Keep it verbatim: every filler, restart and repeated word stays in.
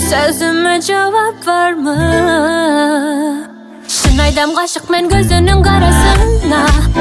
Sözüme cevap verme. Şın aydım kaşık men gözünün karasına.